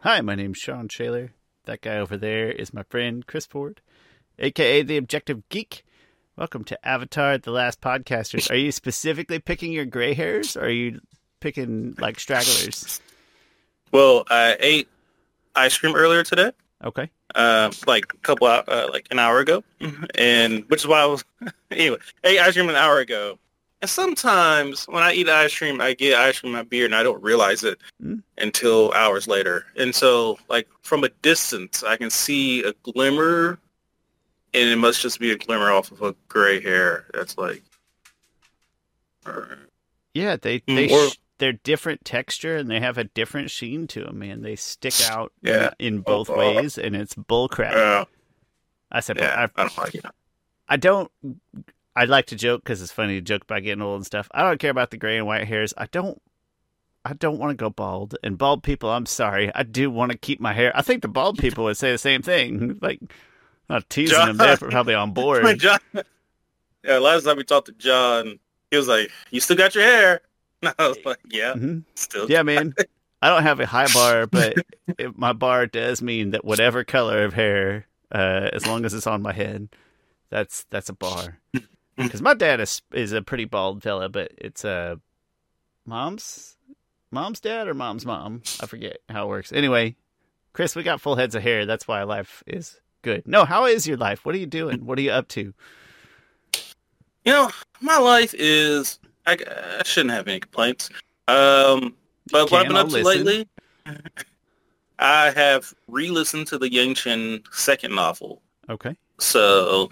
Hi, my name's Sean Shaler. That guy over there is my friend Chris Ford, aka the Objective Geek. Welcome to Avatar: The Last Podcasters. Are you specifically picking your gray hairs, or are you picking like stragglers? Well, I ate ice cream earlier today, Okay. like a couple, like an hour ago, and which is why I was anyway. Ate ice cream an hour ago, and sometimes when I eat ice cream, I get ice cream in my beard, and I don't realize it Mm. until hours later. And so, like from a distance, I can see a glimmer, and it must just be a glimmer off of a gray hair. That's like, uh, Yeah, or they're different texture and they have a different sheen to them, man. They stick out yeah, in oh, both ways, and it's bull crap. I said, yeah, I, I don't like it. I don't. I like to joke because it's funny to joke about getting old and stuff. I don't care about the gray and white hairs. I don't want to go bald. And bald people, I'm sorry. I do want to keep my hair. I think the bald people would say the same thing. Like, not teasing John, them. They're probably on board. John, yeah, last time we talked to John, he was like, "You still got your hair?" And I was like, "Yeah, Hmm. still." Yeah, man. I don't have a high bar, but my bar does mean that whatever color of hair, as long as it's on my head, that's a bar. Because my dad is a pretty bald fella, but it's mom's dad or mom's mom. I forget how it works. Anyway, Chris, we got full heads of hair. That's why life is good. No, how is your life? What are you doing? What are you up to? You know, my life is I shouldn't have any complaints. But what I've been I'll up to listen. lately, I have re-listened to the Yang Chen second novel. Okay. So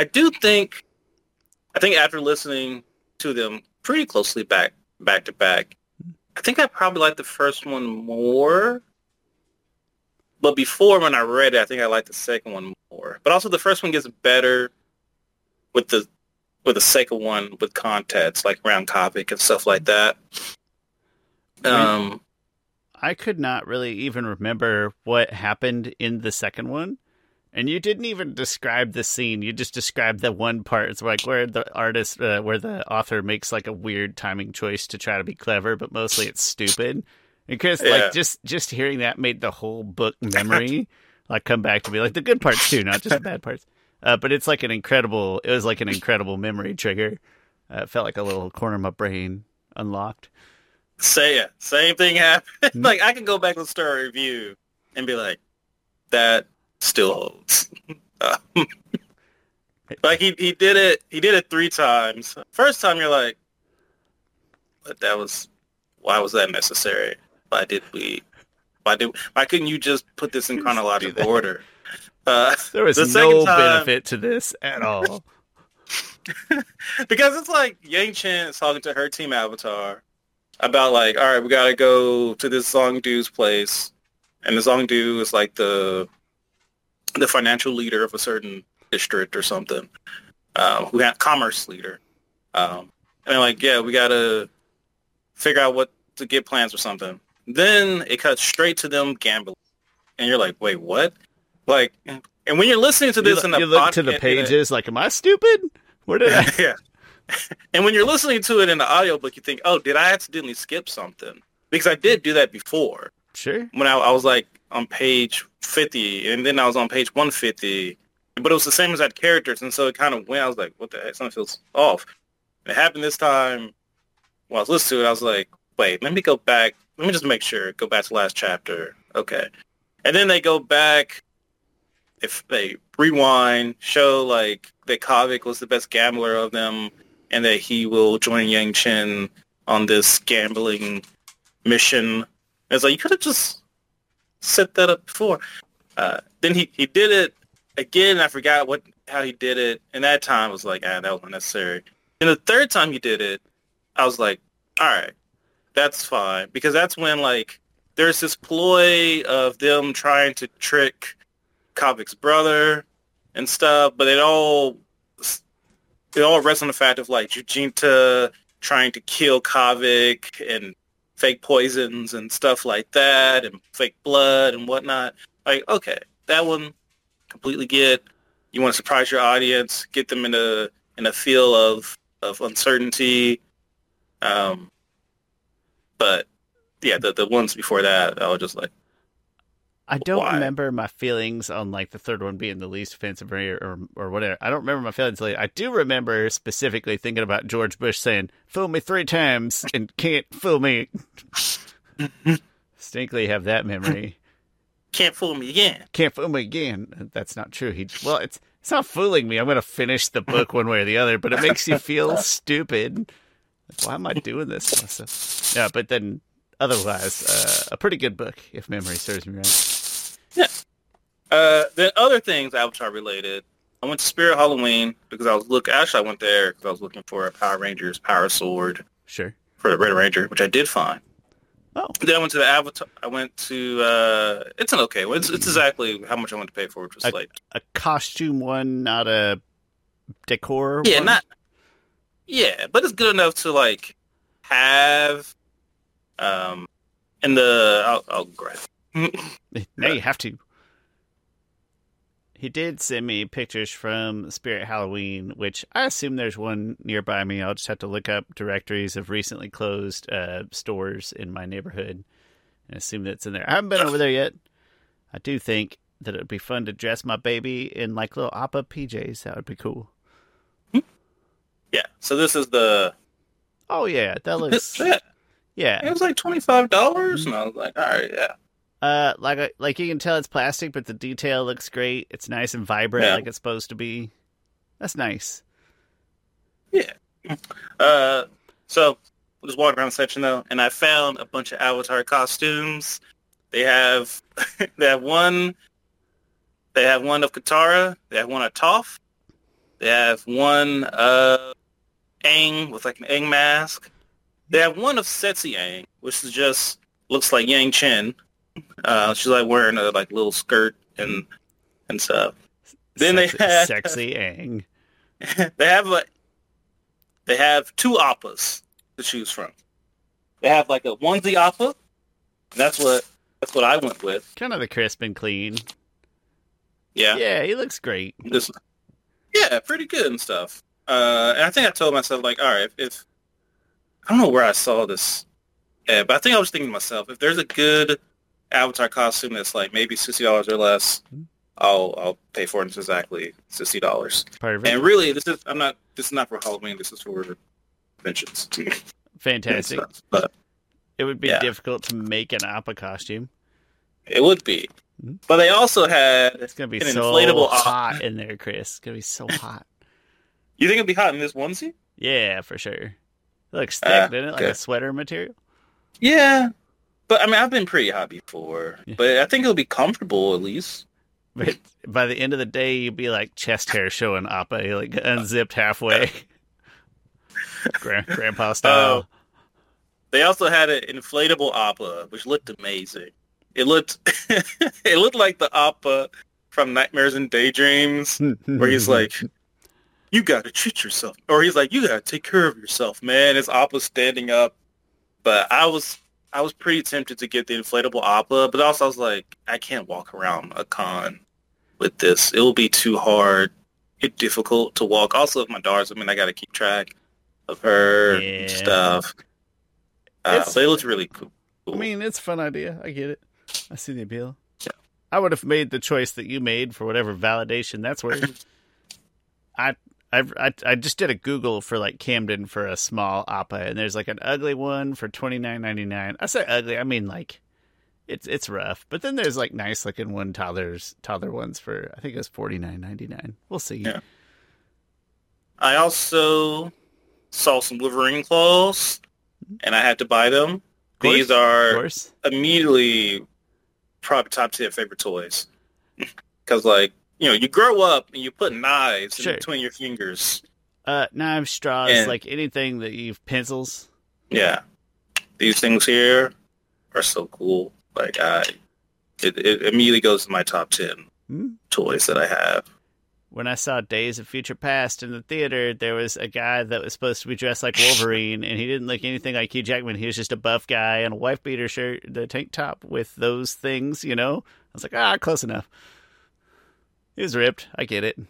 I think after listening to them pretty closely back to back, I think I probably liked the first one more. But before, when I read it, I think I liked the second one more. But also, the first one gets better with the second one with context, like around Kavik and stuff like that. When I could not really even remember what happened in the second one. And you didn't even describe the scene. You just described the one part. It's like where the artist, where the author makes like a weird timing choice to try to be clever, but mostly it's stupid. And Chris, like Yeah. just hearing that made the whole book memory like come back to me, like the good parts too, not just the bad parts. But it's like it was like an incredible memory trigger. It felt like a little corner of my brain unlocked. Same thing happened. Hmm? Like I can go back and start a review and be like, that still holds. Um, like he did it 3 times. First time you're like, but why was that necessary? Why couldn't you just put this in Do chronological that. order? There was The second no time, benefit to this at all. because it's like Yang Chen is talking to her team Avatar about like, all right, we gotta go to this Zongdu's place, and the Zongdu is like the financial leader of a certain district or something, who had commerce leader, and like, yeah, we gotta figure out what to get plans or something. Then it cuts straight to them gambling, and you're like, wait, what? Like, and when you're listening to this in a You look to the podcast, pages like, am I stupid? Where did I? yeah, and when you're listening to it in the audiobook, you think, oh, did I accidentally skip something? Because I did do that before. Sure. When I was like on page 50, and then I was on page 150, but it was the same exact characters, and so it kind of went. I was like, what the heck? Something feels off. It happened this time when I was listening to it. I was like, wait, let me go back. Let me just make sure. Go back to the last chapter. Okay. And then they go back. If they rewind, show like that Kavik was the best gambler of them, and that he will join Yang Chen on this gambling mission. It's like, you could have just set that up before. Then he did it again. I forgot how he did it, and that time was like, that was unnecessary. And the third time he did it, I was like, all right, that's fine, because that's when like there's this ploy of them trying to trick Kavik's brother and stuff, but it all rests on the fact of like Jujinta trying to kill Kavik and fake poisons and stuff like that, and fake blood and whatnot. Like, okay, that one completely get. You want to surprise your audience, get them in a feel of uncertainty. But yeah, the ones before that, I was just like, I don't Why? remember my feelings on like the third one being the least offensive or whatever. I don't remember my feelings. Like, I do remember specifically thinking about George Bush saying, "Fool me 3 times and can't fool me." Distinctly have that memory. Can't fool me again. Can't fool me again. That's not true. It's not fooling me. I'm going to finish the book one way or the other, but it makes you feel stupid. Like, why am I doing this to myself? Yeah, but then otherwise, a pretty good book, if memory serves me right. Yeah. Then other things Avatar related. I went to Spirit Halloween because I went there because I was looking for a Power Rangers Power Sword Sure. for the Red Ranger, which I did find. Oh. Then I went to the Avatar. I went to. It's an okay one. It's exactly how much I went to pay for, which was like A costume one, not a decor yeah, one? but it's good enough to like have. I'll grab. Now you have to. He did send me pictures from Spirit Halloween, which I assume there's one nearby me. I'll just have to look up directories of recently closed stores in my neighborhood and assume that's in there. I haven't been over there yet. I do think that it would be fun to dress my baby in like little Appa PJs. That would be cool. Yeah. So this is the. Oh yeah, that looks. It Yeah. was like $25, and I was like, all right, yeah. Like you can tell it's plastic, but the detail looks great. It's nice and vibrant, Yeah. like it's supposed to be. That's nice. Yeah. So I was walking around the section though, and I found a bunch of Avatar costumes. They have they have one of Katara. They have one of Toph. They have one of Aang with like an Aang mask. They have one of Setsi Aang, which is just looks like Yang Chen. She's like wearing a like little skirt and stuff. Then sexy Aang. they have 2 Appas to choose from. They have like a onesie Appa. And that's what I went with. Kind of the crisp and clean. Yeah. Yeah, he looks great. Yeah, pretty good and stuff. And I think I told myself like, all right, if I don't know where I saw this, but I think I was thinking to myself, if there's a good Avatar costume that's like maybe $60 or less, I'll pay for it. It's exactly $60. Perfect. And really, this is not for Halloween. This is for conventions. Fantastic. But It would be yeah. difficult to make an Appa costume. it would be. But they also had It's gonna be an so inflatable hot in there, Chris. It's gonna be so hot. You think it'd be hot in this onesie? Yeah, for sure. It looks thick, doesn't it? Like okay. a sweater material. Yeah. But I mean, I've been pretty hot before. Yeah. But I think it'll be comfortable at least. But by the end of the day, you'd be like chest hair showing Appa, like unzipped halfway. Grandpa style. They also had an inflatable Appa, which looked amazing. It looked it looked like the Appa from Nightmares and Daydreams, where he's like, "You gotta treat yourself," or he's like, "You gotta take care of yourself, man." It's Appa standing up, but I was pretty tempted to get the inflatable Appa, but also I was like, I can't walk around a con with this. It will be too hard. It's difficult to walk. Also, if my daughter's, I got to keep track of her and stuff. But it looks really cool. I mean, it's a fun idea. I get it. I see the appeal. Yeah. I would have made the choice that you made for whatever validation that's worth. I just did a Google for like Camden for a small Appa, and there's like an ugly one for $29.99. I say ugly, I mean like it's rough. But then there's like nice looking toddler ones for I think it was $49.99. We'll see. Yeah. I also saw some Wolverine claws, and I had to buy them. These are immediately probably top 10 favorite toys. Because, like, you grow up and you put knives in between your fingers. Knives, straws, like anything that you've pencils. Yeah. These things here are so cool. Like, it immediately goes to my top 10 toys that I have. When I saw Days of Future Past in the theater, there was a guy that was supposed to be dressed like Wolverine, and he didn't look anything like Hugh Jackman. He was just a buff guy in a wife beater shirt, the tank top with those things, I was like, close enough. He was ripped. I get it.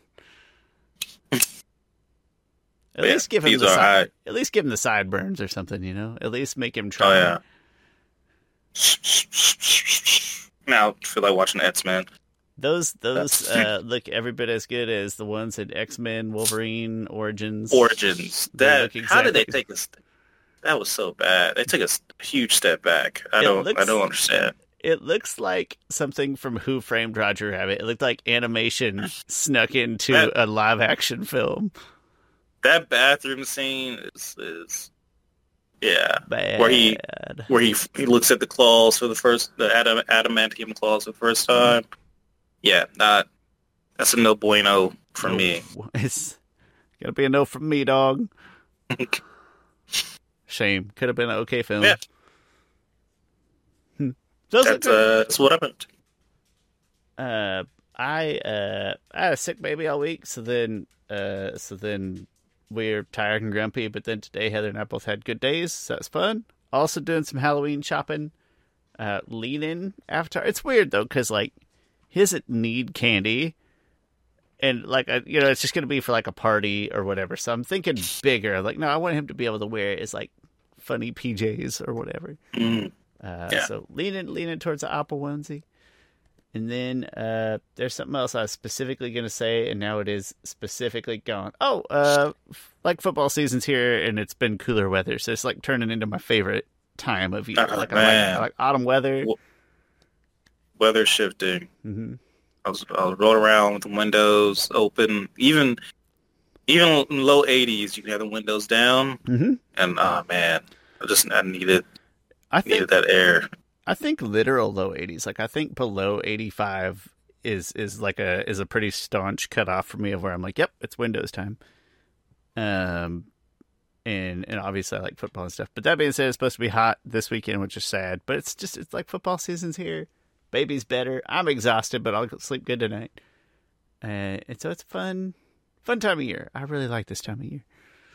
At least give him the sideburns or something, At least make him try. Oh, yeah. Now I feel like watching X-Men. Those look every bit as good as the ones in X-Men, Wolverine, Origins. They look How did they exactly. take us? That was so bad. They took a huge step back. I It don't looks understand. it looks like something from Who Framed Roger Rabbit. It looked like animation snuck into That a live action film. that bathroom scene is yeah, where Bad. he looks at the claws for the adamantium claws for the first time. Yeah, that's a no bueno for No, me. it's gotta be a no from me, dog. Shame. Could have been an okay film. Yeah, Those are good. that's what happened. I had a sick baby all week, so then we're tired and grumpy. But then today, Heather and I both had good days, so that's fun. Also doing some Halloween shopping. Leaning Avatar. It's weird though, because like he doesn't need candy, and like it's just gonna be for like a party or whatever. So I'm thinking bigger. Like no, I want him to be able to wear his like funny PJs or whatever. Mm, yeah. So leaning towards the Apple onesie. And then there's something else I was specifically going to say, and now it is specifically gone. Oh, like football season's here, and it's been cooler weather, so it's like turning into my favorite time of year. Oh, I like autumn weather. Weather shifting. Mm-hmm. I was rolling around with the windows open, even in low 80s. You can have the windows down, Mm-hmm. and oh man, I needed I think that air. literal low 80s. Like I think below 85 is a pretty staunch cutoff for me of where I'm like, yep, it's Windows time. And obviously I like football and stuff. But that being said, it's supposed to be hot this weekend, which is sad. But it's like football season's here. Baby's better. I'm exhausted, but I'll sleep good tonight. And so it's fun time of year. I really like this time of year.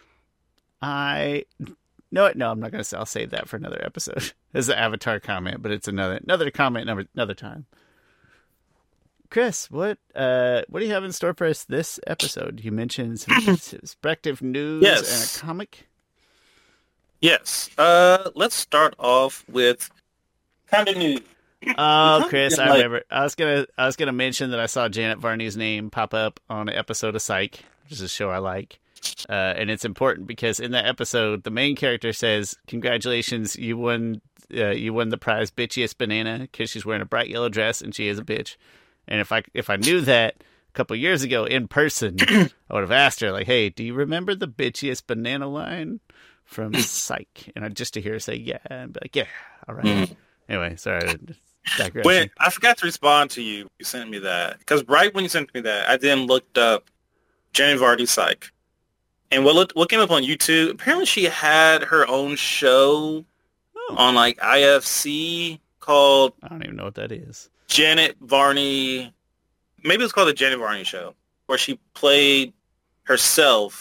No, I'm not going to say. I'll save that for another episode. It's an Avatar comment, but it's another comment another time. Chris, what do you have in store for us this episode? You mentioned some perspective news and a comic. Yes. Let's start off with kind of new. Oh, Chris, I remember. I was gonna mention that I saw Janet Varney's name pop up on an episode of Psych, which is a show I like. And it's important because in that episode, the main character says, "Congratulations, you won the prize, bitchiest banana," because she's wearing a bright yellow dress and she is a bitch. And if I knew that a couple years ago in person, I would have asked her like, "Hey, do you remember the bitchiest banana line from Psych?" And just to hear her say yeah, and be like, "Yeah, all right." Anyway, sorry. When I forgot to respond to you, you sent me that because right when you sent me that, I then looked up Jenny Vardy Psych. And what came up on YouTube, apparently she had her own show on like IFC called I don't even know what that is. Janet Varney. Maybe it's called the Janet Varney Show, where she played herself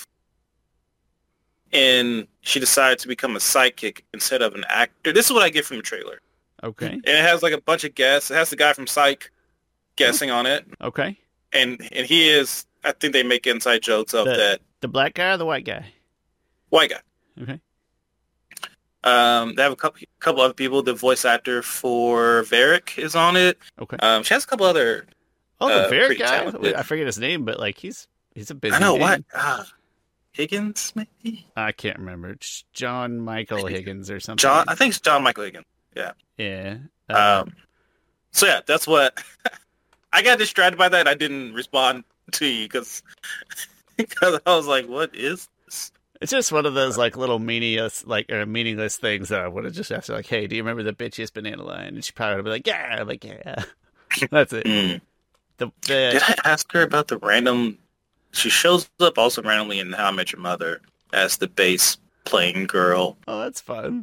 and she decided to become a sidekick instead of an actor. This is what I get from the trailer. Okay. And it has like a bunch of guests. It has the guy from Psych guessing on it. Okay. And he is, I think they make inside jokes of that. The black guy or the white guy? White guy. Okay. They have a couple other people. The voice actor for Varric is on it. Okay. She has a couple other. Oh, the Varric guy. Talented. I forget his name, but like he's a busy. I know man. what. Higgins, maybe. I can't remember. It's John Michael Higgins or something. I think it's John Michael Higgins. Yeah. Yeah. So yeah, that's what. I got distracted by that. I didn't respond to you because I was like, "What is this?" It's just one of those like little meaningless things that I would have just asked her, like, "Hey, do you remember the bitchiest banana line?" And she probably would be like, "Yeah." I'm like, "Yeah." That's it. Did I ask her about the random? She shows up also randomly in How I Met Your Mother as the bass playing girl. Oh, that's fun.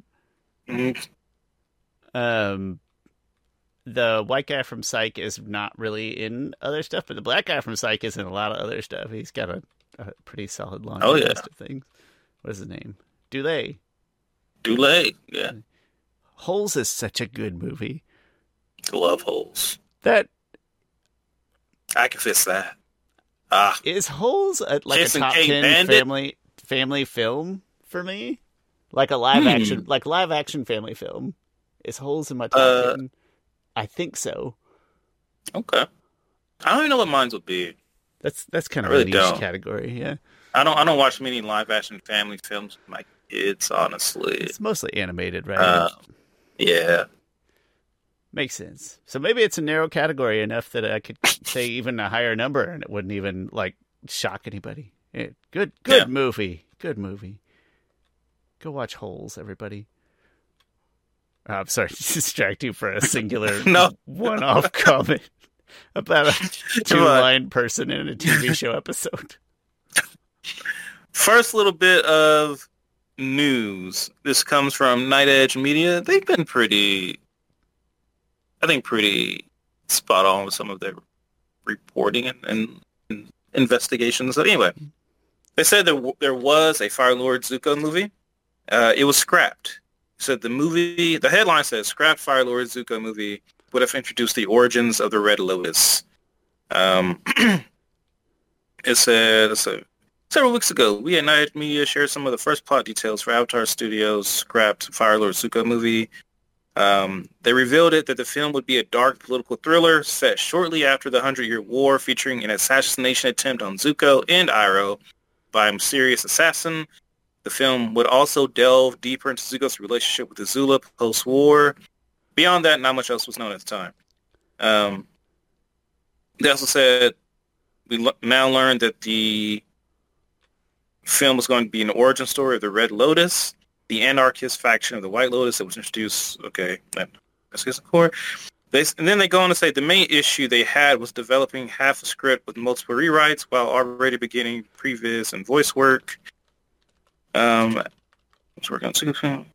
Mm-hmm. The white guy from Psych is not really in other stuff, but the black guy from Psych is in a lot of other stuff. He's got a pretty solid long list of things. What is his name? Dulé, yeah. Holes is such a good movie. Love Holes. That I can fix that. Is Holes like a top 10 family film for me? Like a live action family film. Is Holes in my top 10? I think so. Okay. I don't even know what mine would be. That's kind I of a really niche don't. category. Yeah, I don't watch many live action family films with my kids, honestly. it's mostly animated, right? Uh, yeah. Makes sense. So maybe it's a narrow category enough that I could say even a higher number, and it wouldn't even like shock anybody. Good Yeah. movie. Good movie. Go watch Holes, everybody. I'm sorry to distract you for a singular No. one-off comment about a two-line person in a TV show episode. First little bit of news. This comes from Night Edge Media. They've been pretty spot on with some of their reporting and investigations. So anyway, they said there was a Fire Lord Zuko movie. It was scrapped. So the headline says, scrapped Fire Lord Zuko movie would have introduced the origins of the Red Lotus. It said, several weeks ago, we at Night Edge Media shared some of the first plot details for Avatar Studios' scrapped Fire Lord Zuko movie. They revealed that the film would be a dark political thriller set shortly after the 100-Year War, featuring an assassination attempt on Zuko and Iroh by a mysterious assassin. The film would also delve deeper into Zuko's relationship with Azula post-war. Beyond that, not much else was known at the time. They also said, we now learned that the film was going to be an origin story of the Red Lotus, the anarchist faction of the White Lotus that was introduced. Okay, that's his core. And then they go on to say the main issue they had was developing half a script with multiple rewrites while already beginning previs and voice work. Let's work on Zuko.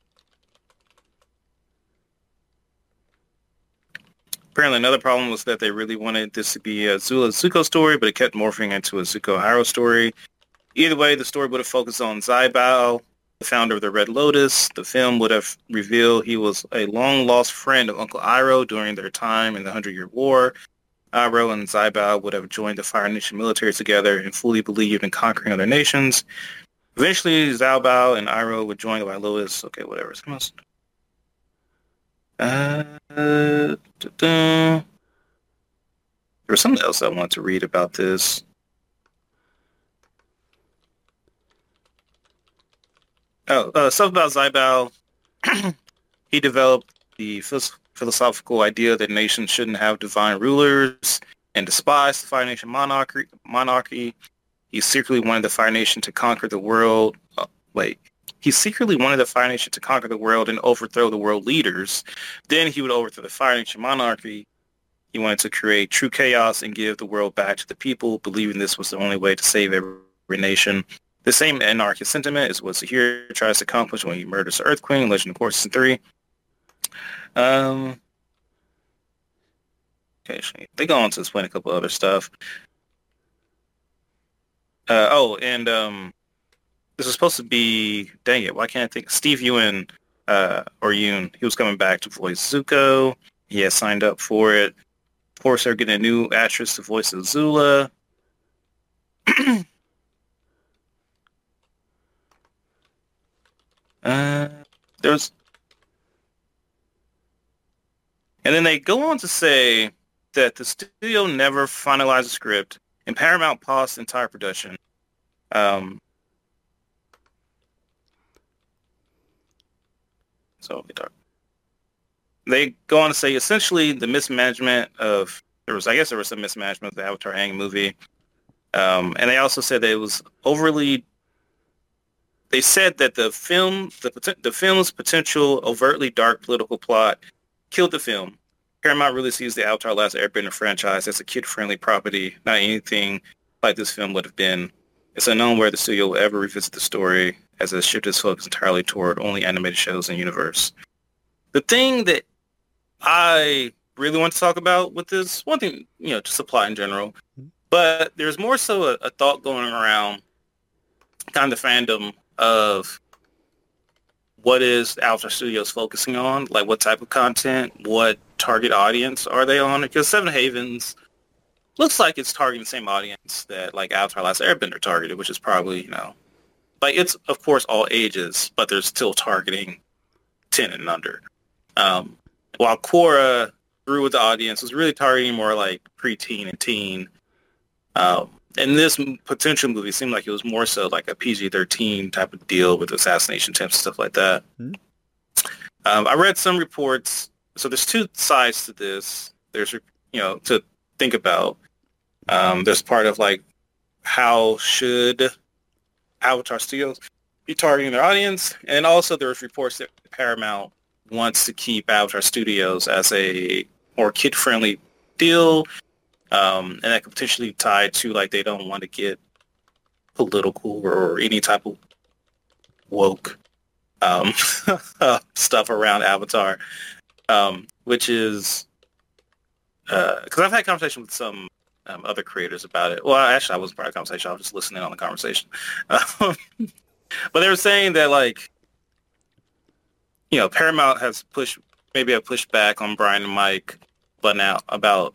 Apparently another problem was that they really wanted this to be a Zuko story, but it kept morphing into a Zuko Iroh story. Either way, the story would have focused on Zybao, the founder of the Red Lotus. The film would have revealed he was a long-lost friend of Uncle Iroh during their time in the 100-Year War. Iroh and Zybao would have joined the Fire Nation military together and fully believed in conquering other nations. Eventually, Zybao and Iroh would join the White Lotus. Okay, whatever. There was something else I wanted to read about this. Stuff about Zybao. He developed the philosophical idea that nations shouldn't have divine rulers and despised the Fire Nation monarchy. He secretly wanted the Fire Nation to conquer the world. He secretly wanted the Fire Nation to conquer the world and overthrow the world leaders. Then he would overthrow the Fire Nation monarchy. He wanted to create true chaos and give the world back to the people, believing this was the only way to save every nation. The same anarchist sentiment is what Zahir tries to accomplish when he murders the Earth Queen in Legend of Korra Season 3. Okay, they go on to explain a couple other stuff. This was supposed to be, dang it, why can't I think? Steve Yeun, he was coming back to voice Zuko. He has signed up for it. Of course, they're getting a new actress to voice Azula. And then they go on to say that the studio never finalized the script and Paramount paused the entire production. They go on to say essentially the mismanagement of there was some mismanagement of the Avatar Aang movie, and they also said that it was overly. They said that the film's potential overtly dark political plot killed the film. Paramount really sees the Avatar: Last Airbender franchise as a kid-friendly property, not anything like this film would have been. It's unknown where the studio will ever revisit the story, as it shifted its focus entirely toward only animated shows in the universe. The thing that I really want to talk about with this, one thing, just supply in general, but there's more so a thought going around kind of the fandom of what is Avatar Studios focusing on, like what type of content, what target audience are they on? Because Seven Havens looks like it's targeting the same audience that like Avatar: Last Airbender targeted, which is probably, it's of course all ages, but they're still targeting 10 and under. While Korra grew with the audience. It was really targeting more like preteen and teen. And this potential movie seemed like it was more so like a PG-13 type of deal with assassination attempts and stuff like that. Mm-hmm. I read some reports. So there's two sides to this. There's, to think about. There's part of like, how should Avatar Studios be targeting their audience? And also there's reports that Paramount wants to keep Avatar Studios as a more kid-friendly deal. And that could potentially tie to like they don't want to get political or any type of woke stuff around Avatar, which is because I've had conversation with some other creators about it. Well, actually, I wasn't part of the conversation. I was just listening on the conversation. But they were saying that like, Paramount has pushed back on Brian and Mike, but now about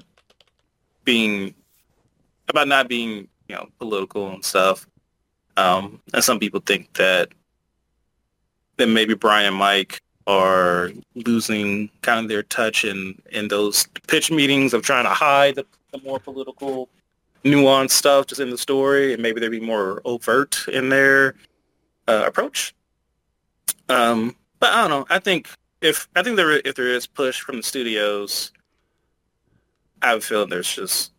not being political and stuff, and some people think that maybe Brian and Mike are losing kind of their touch in those pitch meetings of trying to hide the more political nuanced stuff just in the story, and maybe they'd be more overt in their approach. But I don't know. I think if there is push from the studios, I have a feeling that's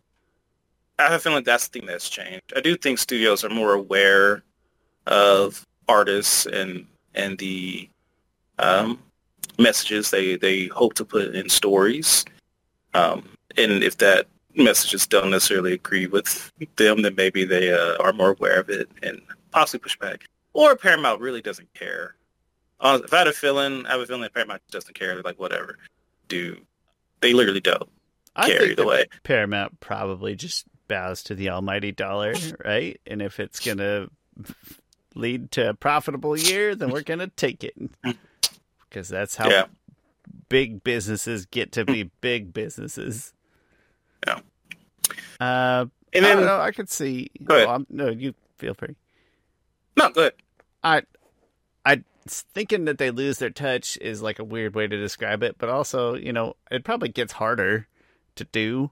the thing that's changed. I do think studios are more aware of artists and the messages they hope to put in stories. And if that messages don't necessarily agree with them, then maybe they are more aware of it and possibly push back. Or Paramount really doesn't care. If I had a feeling, I have a feeling that Paramount doesn't care. They're like, whatever. They literally don't care either way. Paramount probably just bows to the almighty dollar, right? And if it's going to lead to a profitable year, then we're going to take it. Because that's how big businesses get to be big businesses. Yeah. And then, I don't know, I could see... No, you feel free. No, go ahead. I thinking that they lose their touch is like a weird way to describe it, but also, it probably gets harder to do.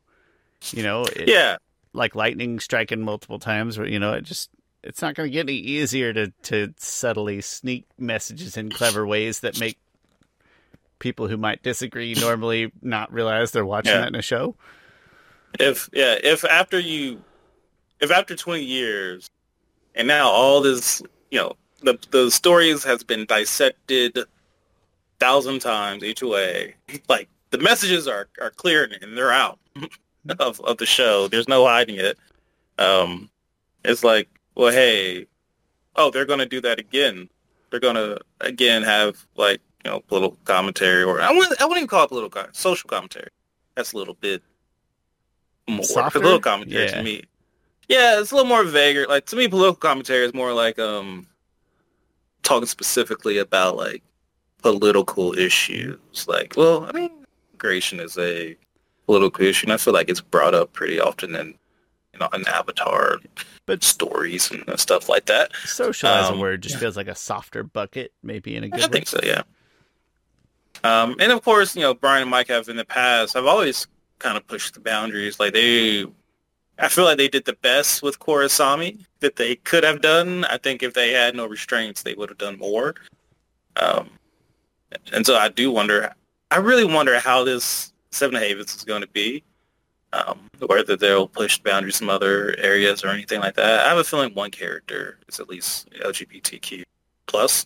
Like lightning striking multiple times, where it's not going to get any easier to subtly sneak messages in clever ways that make people who might disagree normally not realize they're watching that in a show. If after 20 years and now all this, the stories has been dissected 1,000 times each way, like the messages are clear and they're out of the show. There's no hiding it. It's like, well, hey, they're going to do that again. They're going to again have like, political commentary, or I wouldn't even call it political social commentary. That's a little bit more political commentary to me. Yeah, it's a little more vague. Like to me, political commentary is more like talking specifically about like political issues. Like, well, I mean, immigration is a political issue, and I feel like it's brought up pretty often in Avatar stories and stuff like that. Social as a word just feels like a softer bucket, maybe in a good way. I think so, yeah. And of course, Brian and Mike have in the past, I've always kind of pushed the boundaries. Like I feel like they did the best with Korrasami that they could have done. I think if they had no restraints, they would have done more. And so I really wonder how this Seven Havens is going to be. Whether they'll push boundaries in other areas or anything like that. I have a feeling one character is at least LGBTQ plus.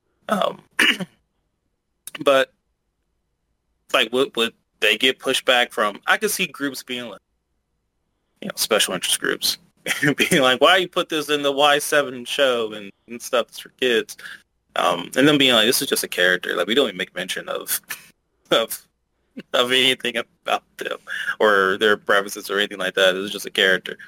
But like, would they get pushback from? I could see groups being like, special interest groups being like, why you put this in the Y7 show and stuff that's for kids, and then being like, this is just a character. Like, we don't even make mention of anything about them or their preferences or anything like that. It's just a character.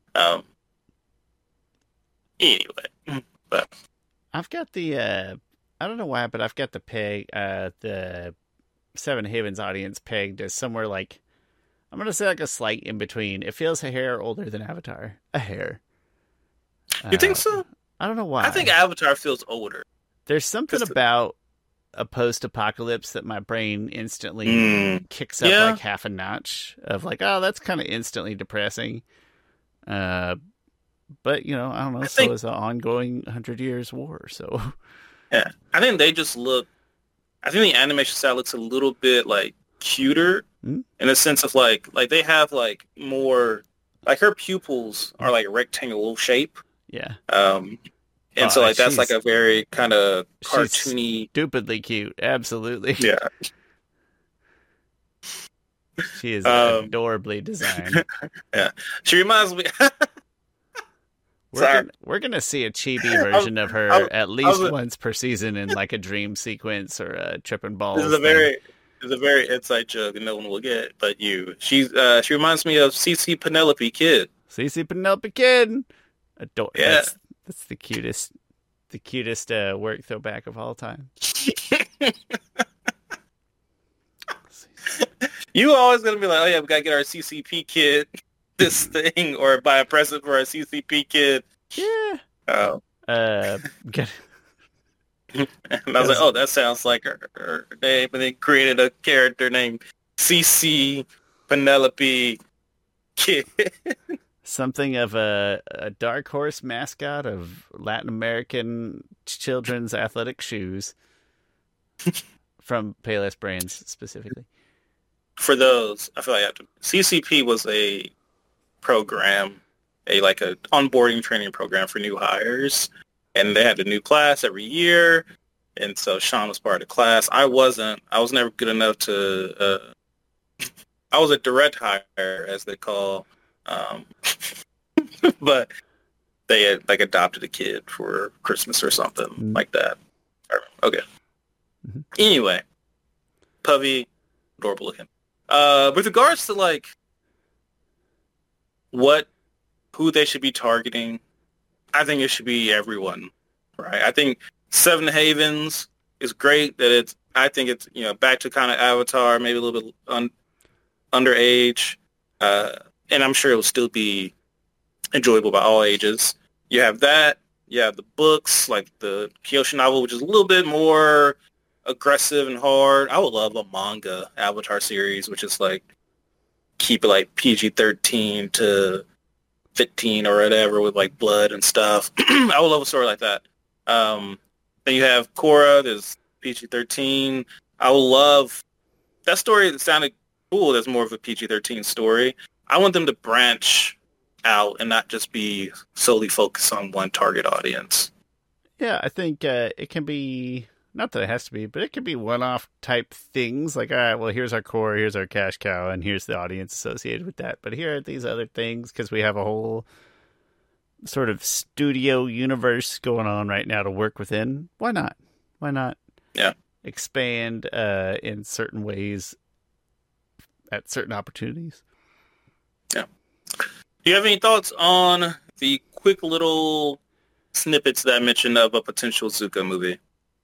Anyway, but I've got the I don't know why, but I've got the Seven Havens audience pegged as somewhere like, I'm gonna say like a slight in between. It feels a hair older than Avatar. A hair. You think so? I don't know why. I think Avatar feels older. There's something about a post-apocalypse that my brain instantly kicks up Yeah. like half a notch of like, oh, that's kind of instantly depressing. But you know, I don't know. So is an ongoing 100 Years war. So Yeah, I think they just look. I think the animation style looks a little bit like cuter Hmm? in a sense of like they have like more like her pupils are like rectangular shape. yeah, And so like that's like she's a very kind of she's cartoony. stupidly cute. Absolutely, Yeah. she is adorably designed. Yeah. She reminds me. We're gonna see a chibi version of her at least once per season in like a dream sequence or a tripping balls. This is a very inside joke, and no one will get but you. She reminds me of CC Penelope Kid. CC Penelope Kid, adore. Yeah, that's the cutest work throwback of all time. You always gonna be like, oh yeah, we gotta get our CCP kid this thing, or buy a present for our CCP kid. Yeah. Oh. Get. And I was like, oh, that sounds like her name, and they created a character named CC Penelope Kid. Something of a dark horse mascot of Latin American children's athletic shoes from Payless Brands specifically. For those, I feel like I have to. CCP was a program, a onboarding training program for new hires, and they had a new class every year, and so Sean was part of the class. I wasn't. I was never good enough to. I was a direct hire, as they call, but they had adopted a kid for Christmas or something like that. Okay. Mm-hmm. Anyway, Puffy, adorable looking. With regards to who they should be targeting, I think it should be everyone, right? I think Seven Havens is great. I think it's back to kind of Avatar, maybe a little bit underage, and I'm sure it will still be enjoyable by all ages. You have that. You have the books, like the Kyoshi novel, which is a little bit more aggressive and hard. I would love a manga Avatar series, which is keep it PG-13 to 15 or whatever with blood and stuff. I would love a story like that. Then you have Korra, there's PG-13. I would love that story. That sounded cool. That's more of a PG-13 story. I want them to branch out and not just be solely focused on one target audience. Yeah, I think it can be, not that it has to be, but it can be one-off type things. Like, all right, well, here's our core, here's our cash cow, and here's the audience associated with that. But here are these other things, because we have a whole sort of studio universe going on right now to work within. Why not? Why not? Yeah. Expand in certain ways at certain opportunities. Yeah. Do you have any thoughts on the quick little snippets that I mentioned of a potential Zuko movie?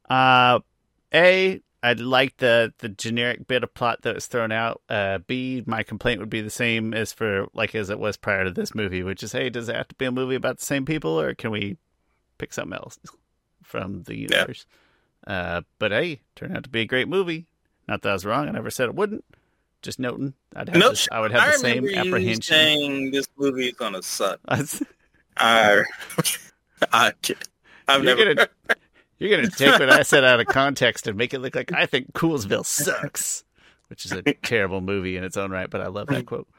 I'd like the generic bit of plot that was thrown out. B, my complaint would be the same as as it was prior to this movie, which is, hey, does it have to be a movie about the same people, or can we pick something else from the universe? Yeah. But hey, turned out to be a great movie. Not that I was wrong. I never said it wouldn't. Just noting, I would have the same apprehension. Saying this movie is gonna suck. You're gonna take what I said out of context and make it look like I think Coolsville sucks, which is a terrible movie in its own right. But I love that quote.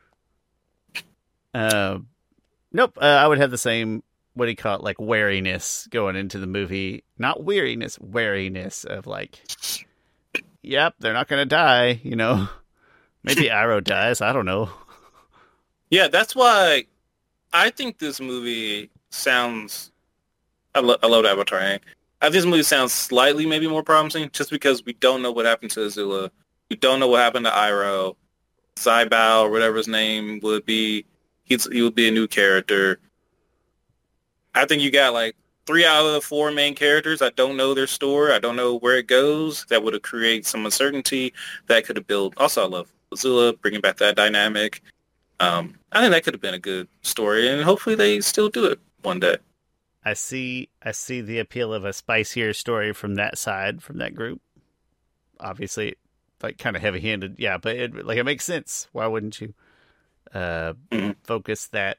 Nope. I would have the same. What do you call it? Wariness going into the movie, not weariness, wariness of yep, they're not gonna die. Maybe Arrow dies. I don't know. Yeah, that's why I think this movie sounds. I love Avatar. I think this movie sounds slightly maybe more promising, just because we don't know what happened to Azula. We don't know what happened to Iroh. Zybao, or whatever his name would be. He would be a new character. I think you got 3 out of the 4 main characters. I don't know their story. I don't know where it goes. That would have created some uncertainty. That could have built. Also, I love Azula, bringing back that dynamic. I think that could have been a good story, and hopefully they still do it one day. I see the appeal of a spicier story from that side, from that group. Obviously, like kind of heavy-handed, yeah, but it makes sense. Why wouldn't you focus that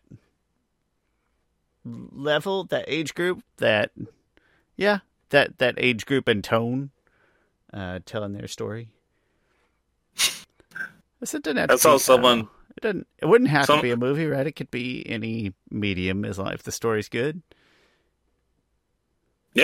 level, that age group, that age group and tone, telling their story? It doesn't have I to saw be, someone. It wouldn't have to be a movie, right? It could be any medium as long if the story's good. Yeah.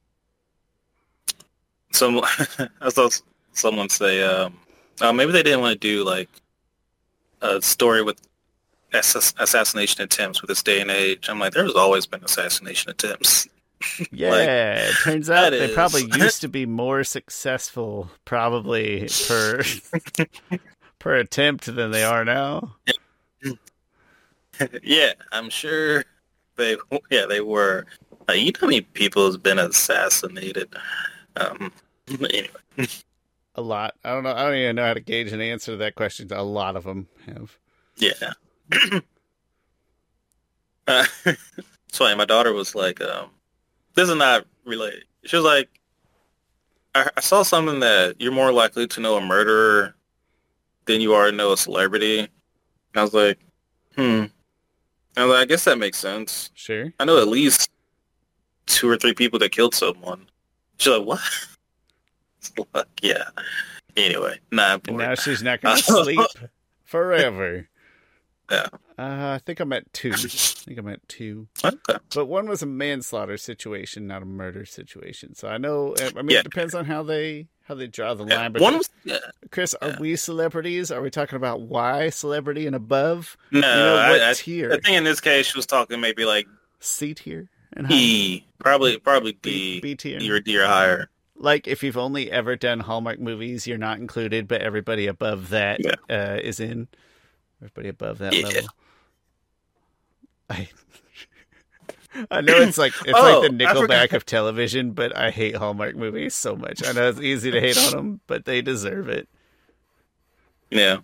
I saw someone say, maybe they didn't want to do like a story with assassination attempts with this day and age. I'm like, there's always been assassination attempts. Yeah, Like, it turns out they probably used to be more successful, probably per attempt than they are now. Yeah, I'm sure they were. You know how many people has been assassinated? Anyway. A lot. I don't know. I don't even know how to gauge an answer to that question. A lot of them have. Yeah. It's funny. My daughter was like, this is not related. She was like, I saw something that you're more likely to know a murderer than you are to know a celebrity. And I was like, I was like, I guess that makes sense. Sure. I know at least 2 or 3 people that killed someone. She's like, what? Like, yeah. Anyway, nah. And now she's not going to sleep forever. Yeah. I think I'm at 2. Okay. But one was a manslaughter situation, not a murder situation. So I know. I mean, It depends on how they draw the line. But one was, Chris, are we celebrities? Are we talking about Y celebrity and above? No, what tier? I think in this case she was talking maybe like C tier and E, probably D, B tier, D or higher. Like if you've only ever done Hallmark movies, you're not included, but everybody above that is in. Everybody above that level. I know it's like the Nickelback of television, but I hate Hallmark movies so much. I know it's easy to hate on them, but they deserve it. Yeah.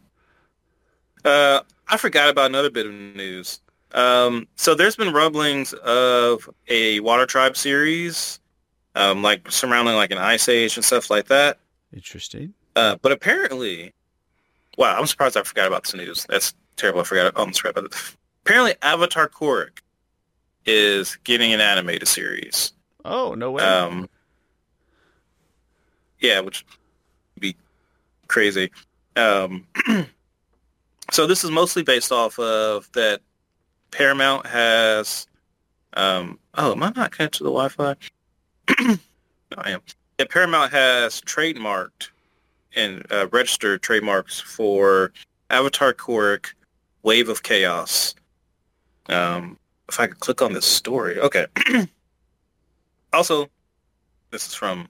I forgot about another bit of news. So there's been rumblings of a Water Tribe series, like surrounding like an ice age and stuff like that. Interesting. But apparently, wow, I'm surprised I forgot about this news. That's terrible. I almost forgot about it. Apparently, Avatar Korok is getting an animated series. Oh, no way. Yeah, which would be crazy. So this is mostly based off of that Paramount has... am I not connected to the Wi-Fi? No, I am. Yeah, Paramount has trademarked and registered trademarks for Avatar Korok, Wave of Chaos. If I could click on this story. Okay. Also, this is from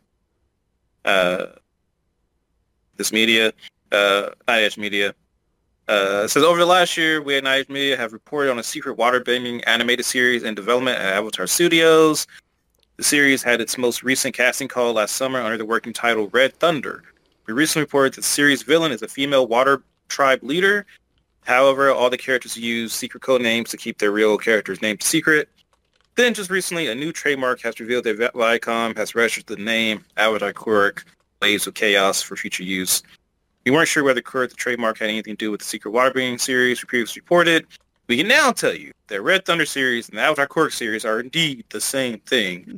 this media, Night Edge Media. It says, over the last year, we at Night Edge Media have reported on a secret waterbending animated series in development at Avatar Studios. The series had its most recent casting call last summer under the working title Red Thunder. We recently reported that the series villain is a female water tribe leader. However, all the characters use secret code names to keep their real characters' names secret. Then, just recently, a new trademark has revealed that Viacom has registered the name Avatar Korok, Waves of Chaos, for future use. We weren't sure whether Korok, the trademark, had anything to do with the secret waterbending series we previously reported. We can now tell you that Red Thunder series and the Avatar Korok series are indeed the same thing.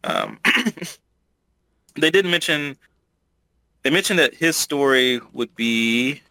They mentioned that his story would be...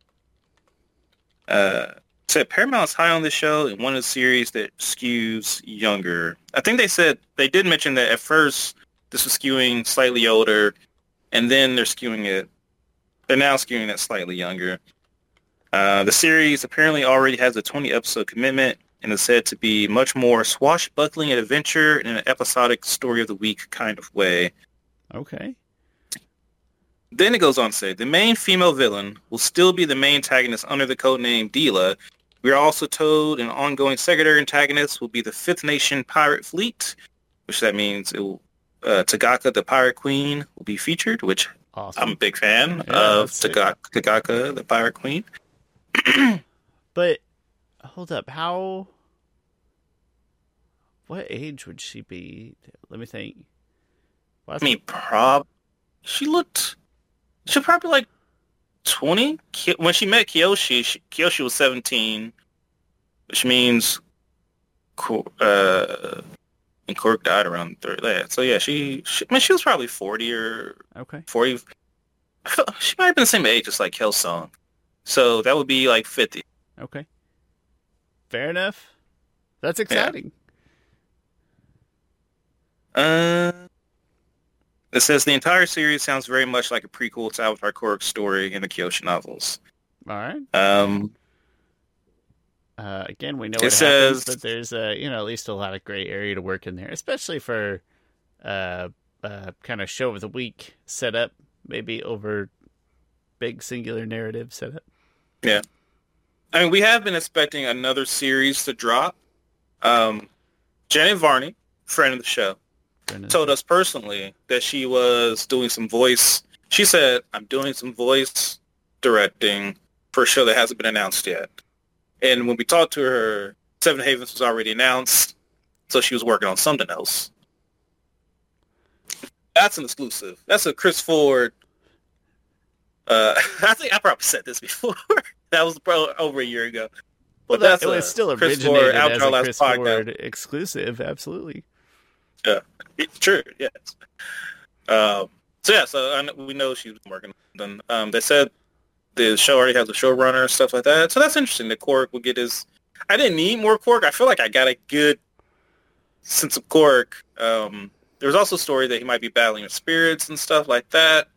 said Paramount's high on the show and one of the series that skews younger. I think they did mention that at first this was skewing slightly older, and then they're now skewing it slightly younger. The series apparently already has a 20-episode commitment and is said to be much more swashbuckling and adventure in an episodic story of the week kind of way. Okay. Then it goes on to say, the main female villain will still be the main antagonist under the codename Dila. We are also told an ongoing secondary antagonist will be the Fifth Nation pirate fleet, which that means Tagaka the Pirate Queen will be featured, which awesome. I'm a big fan of Tagaka the Pirate Queen. But hold up, how what age would she be? Let me think. Well, I mean, she probably like 20. When she met Kyoshi, Kyoshi was 17, which means and Cork died around 30. Yeah, so yeah, I mean, she was probably 40 or okay. 40. She might have been the same age as like Hillsong. So that would be like 50. Okay. Fair enough. That's exciting. Yeah. It says the entire series sounds very much like a prequel to Avatar Korra's story in the Kyoshi novels. All right. Again, we know what happens, but there's at least a lot of gray area to work in there, especially for kind of show of the week setup, maybe over big singular narrative setup. Yeah. I mean, we have been expecting another series to drop. Janet Varney, friend of the show, told us personally that she was doing some voice. She said, I'm doing some voice directing for a show that hasn't been announced yet. And when we talked to her, Seven Havens was already announced, so she was working on something else. That's an exclusive. That's a Chris Ford. I think I probably said this before. That was probably over a year ago. But well, it was still originated as a Chris Ford exclusive, absolutely. Yeah, it's true, yes. So we know she's working on them. They said the show already has a showrunner and stuff like that. So that's interesting that Korg will get his... I didn't need more Korg. I feel like I got a good sense of Korg. There was also a story that he might be battling with spirits and stuff like that.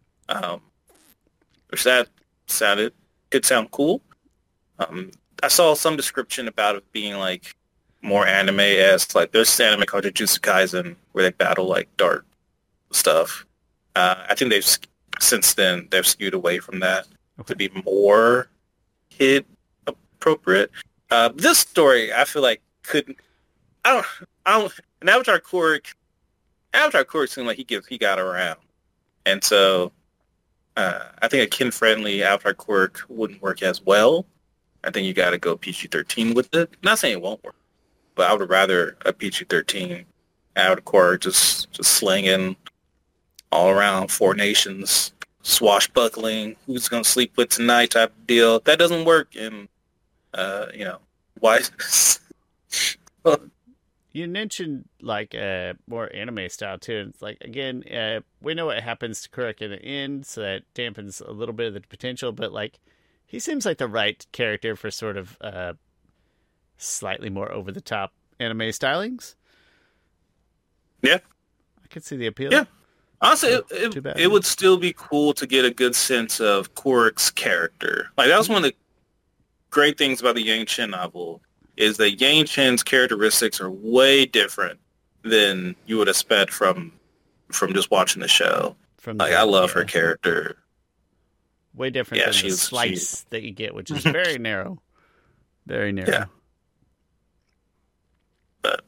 Which that did sound cool. I saw some description about it being like more anime as like there's an anime called Jujutsu Kaisen where they battle like dark stuff. I think since then they've skewed away from that to be more kid appropriate. This story I feel like couldn't. I don't. And Avatar Korg seemed like he got around, and so I think a kid-friendly Avatar Korg wouldn't work as well. I think you got to go PG-13 with it. Not saying it won't work, but I would rather a PG-13 Avatar Korg just slinging all around 4 nations, swashbuckling, who's going to sleep with tonight type of deal. That doesn't work in, why? You mentioned like more anime style too. It's like again, we know what happens to Kuruk in the end, so that dampens a little bit of the potential. But like, he seems like the right character for sort of slightly more over the top anime stylings. Yeah, I could see the appeal. Yeah, honestly, it would still be cool to get a good sense of Kuruk's character. Like that was one of the great things about the Yang Chen novel. Is that Yang Chen's characteristics are way different than you would expect from just watching the show. I love her character. Way different than the slice that you get, which is very narrow. Very narrow. Yeah. But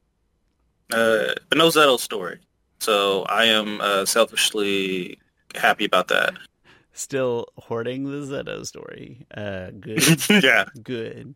no Zeto story. So I am selfishly happy about that. Still hoarding the Zeto story. Good. Yeah. Good.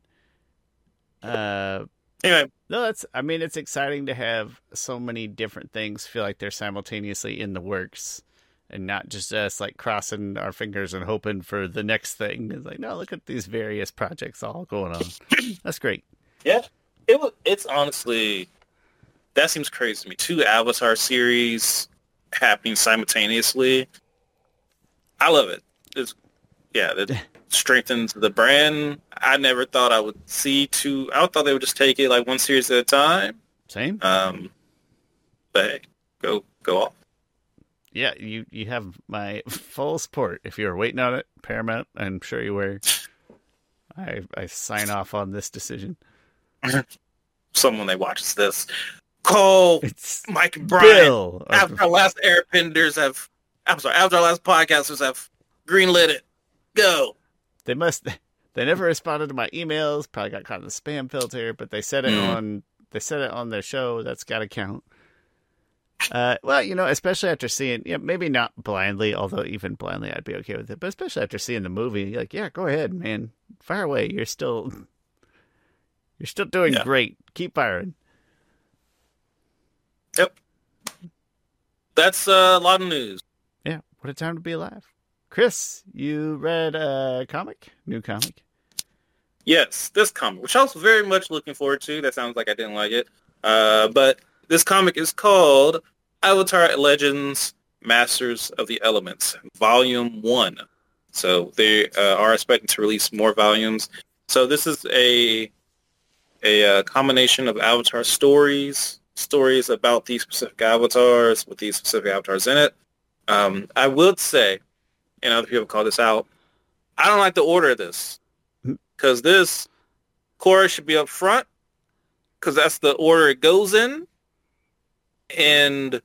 Anyway, no, it's exciting to have so many different things feel like they're simultaneously in the works and not just us like crossing our fingers and hoping for the next thing. It's like, no, look at these various projects all going on. That's great. Yeah, it's honestly, that seems crazy to me. 2 Avatar series happening simultaneously. I love it. That strengthens the brand. I never thought I would see 2. I thought they would just take it like one series at a time. Same. But hey, go off. Yeah, you have my full support. If you're waiting on it, Paramount, I'm sure you were. I sign off on this decision. Someone that watches this, call Mike and Brian. Bill. After our last Airbenders after our last podcasters have greenlit it. Go. They never responded to my emails. Probably got caught in the spam filter, but they said it on their show. That's got to count. Well, especially after seeing, maybe not blindly, although even blindly I'd be okay with it, but especially after seeing the movie, like, yeah, go ahead, man, fire away. You're still doing great. Keep firing. That's a lot of news. Yeah, what a time to be alive. Chris, you read a comic? New comic? Yes, this comic, which I was very much looking forward to. That sounds like I didn't like it. But this comic is called Avatar Legends Masters of the Elements, Volume 1. So they are expecting to release more volumes. So this is a combination of Avatar stories about these specific avatars with these specific avatars in it. I would say, and other people call this out, I don't like the order of this. Because this, Korra should be up front, because that's the order it goes in. And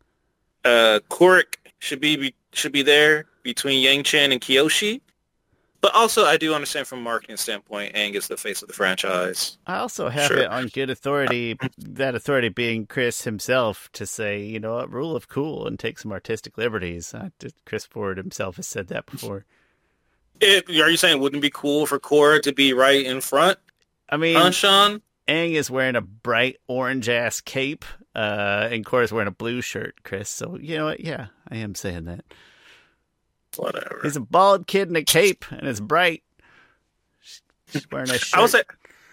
Korra should be there between Yang Chen and Kyoshi. But also, I do understand from a marketing standpoint, Aang is the face of the franchise. I also have it on good authority, that authority being Chris himself, to say, you know what, rule of cool and take some artistic liberties. Chris Ford himself has said that before. Are you saying it wouldn't be cool for Korra to be right in front? I mean, Sean? Aang is wearing a bright orange-ass cape, and Korra's wearing a blue shirt, Chris. So, you know what? Yeah, I am saying that. Whatever. He's a bald kid in a cape, and it's bright. She's wearing a shirt. I would say,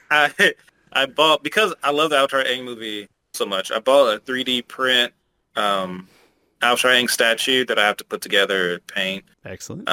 I bought, because I love the Avatar Aang movie so much, I bought a 3D print Avatar Aang statue that I have to put together and paint. Excellent.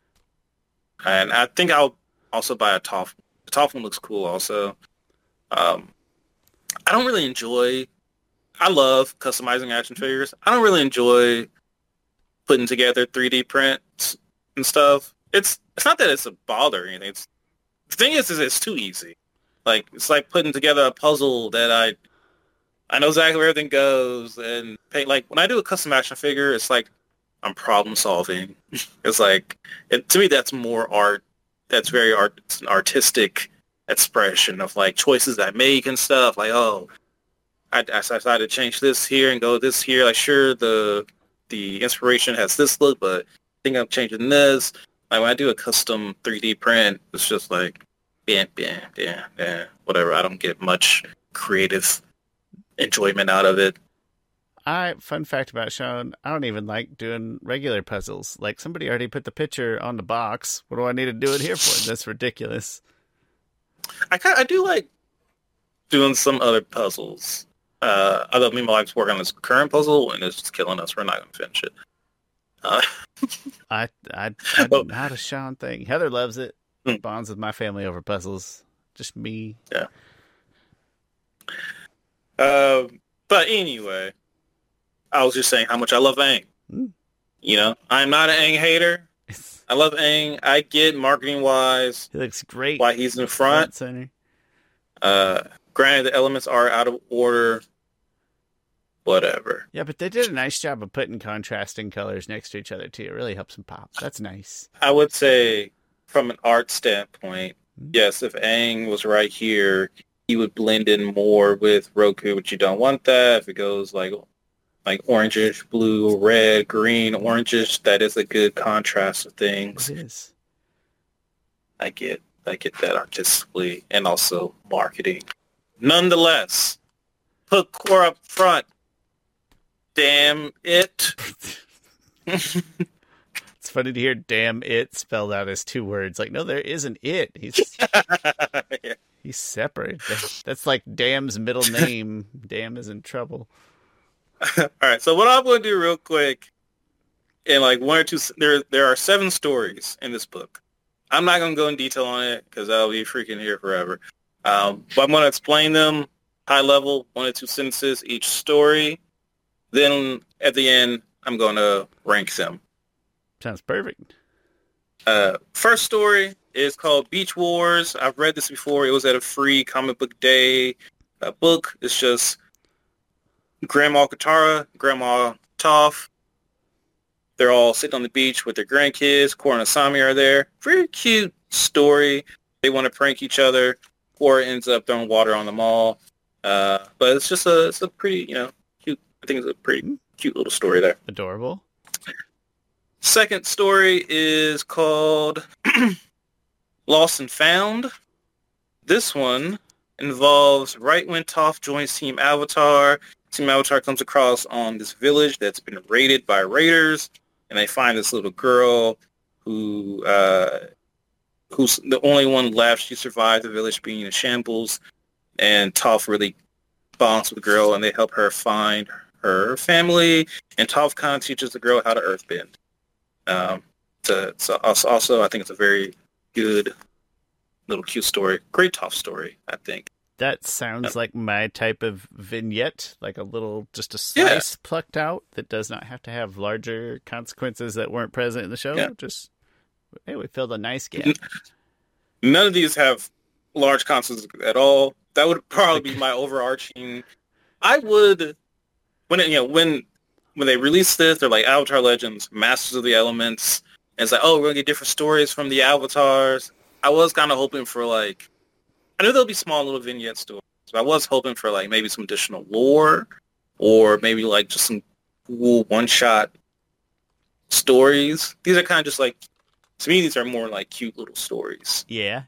And I think I'll also buy a Toph. The Toph one looks cool also. I don't really enjoy... I love customizing action figures. I don't really enjoy putting together 3D prints and stuff. It's not that it's a bother or anything. The thing is it's too easy. Like, it's like putting together a puzzle that I know exactly where everything goes. And like, when I do a custom action figure, it's like I'm problem solving. It's like, to me, that's more art. That's very art. It's an artistic expression of like choices I make and stuff. Like, oh, I decided to change this here and go this here. Like, sure, the inspiration has this look, but I think I'm changing this. Like, when I do a custom 3D print, it's just like, bam, whatever. I don't get much creative enjoyment out of it. Fun fact about Sean, I don't even like doing regular puzzles. Like, somebody already put the picture on the box. What do I need to do it here for? That's ridiculous. I do like doing some other puzzles. Although me and my wife's working on this current puzzle, and it's just killing us. We're not going to finish it. I'm not a Sean thing. Heather loves it. Bonds with my family over puzzles. Just me. Yeah. But anyway, I was just saying how much I love Aang. You know, I'm not an Aang hater. I love Aang. I get marketing-wise. He looks great. Why he's in front. Center. Granted, the elements are out of order. Whatever. Yeah, but they did a nice job of putting contrasting colors next to each other, too. It really helps them pop. That's nice. I would say, from an art standpoint, yes, if Aang was right here, he would blend in more with Roku, but you don't want that. If it goes like orangish, blue, red, green, orangish, that is a good contrast of things. It is. I get that artistically and also marketing. Nonetheless, put Korra up front. Damn it. It's funny to hear "damn it" spelled out as two words. Like, no, there isn't it. Yeah. He's separate. That's like Dam's middle name. Dam is in trouble. All right, so what I'm going to do real quick, in like one or two, there are 7 stories in this book. I'm not going to go in detail on it because I'll be freaking here forever. But I'm going to explain them high level, 1 or 2 sentences each story. Then at the end, I'm going to rank them. Sounds perfect. First story is called Beach Wars. I've read this before. It was at a free comic book day book. It's just Grandma Katara, Grandma Toph. They're all sitting on the beach with their grandkids. Korra and Asami are there. Very cute story. They want to prank each other. Korra ends up throwing water on them all. But it's just it's a pretty, cute. I think it's a pretty cute little story there. Adorable. Second story is called Lost and Found. This one involves right when Toph joins Team Avatar, Team Avatar comes across on this village that's been raided by raiders, and they find this little girl who who's the only one left. She survived the village being in shambles, and Toph really bonds with the girl, and they help her find her family. And Toph kind of teaches the girl how to earthbend. So also, I think it's a very good little cute story. Great Toph story, I think. That sounds like my type of vignette, like a little, just a slice plucked out that does not have to have larger consequences that weren't present in the show. Yeah. Just, hey, we filled a nice gap. None of these have large consequences at all. That would probably be my overarching. I would, when they release this, they're like Avatar Legends, Masters of the Elements. And it's like, oh, we're going to get different stories from the avatars. I was kind of hoping for like, I knew there'll be small little vignette stories, but I was hoping for like maybe some additional lore or maybe like just some cool one-shot stories. These are kind of just like, to me, these are more like cute little stories. Yeah.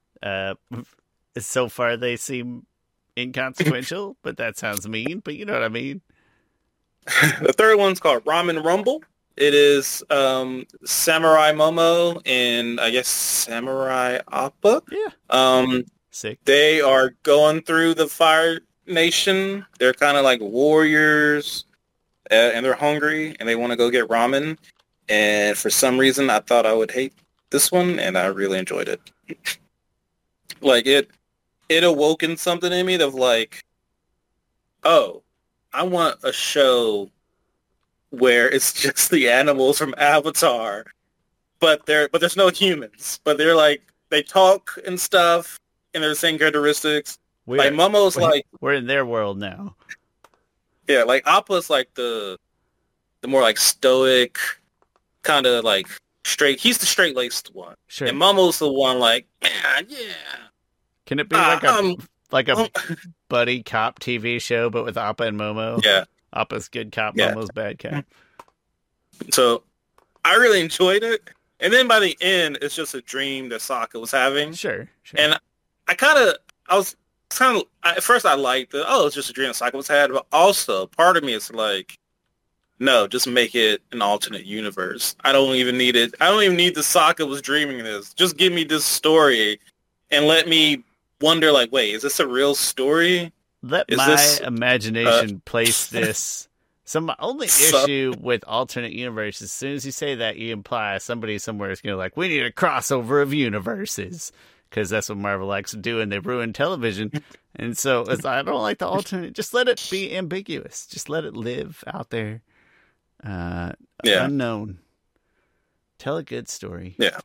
So far, they seem inconsequential, but that sounds mean, but you know what I mean. The third one's called Ramen Rumble. It is Samurai Momo and I guess Samurai Appa. Yeah. Sick. They are going through the Fire Nation. They're kind of like warriors, and they're hungry, and they want to go get ramen. And for some reason, I thought I would hate this one, and I really enjoyed it. Like, it awoken something in me of like, oh, I want a show where it's just the animals from Avatar, but there's no humans. But they're like, they talk and stuff, and they're the same characteristics. Like Momo's we're in their world now. Yeah, like Appa's like the more like stoic, kind of like straight. He's the straight-laced one. Sure. And Momo's the one like, yeah. Can it be like a buddy cop TV show, but with Appa and Momo? Yeah. Appa's good cop, Momo's bad cop. So I really enjoyed it. And then by the end, it's just a dream that Sokka was having. Sure. And at first I liked it. Oh, it's just a dream that Sokka was had. But also, part of me is like, no, just make it an alternate universe. I don't even need it. I don't even need the Sokka was dreaming this. Just give me this story and let me wonder, like, wait, is this a real story? Let my imagination place this. So my only issue with alternate universes, as soon as you say that, you imply somebody somewhere is going to like, we need a crossover of universes. Because that's what Marvel likes to do, and they ruin television. And so I don't like the alternate. Just let it be ambiguous. Just let it live out there. Unknown. Tell a good story. Yeah.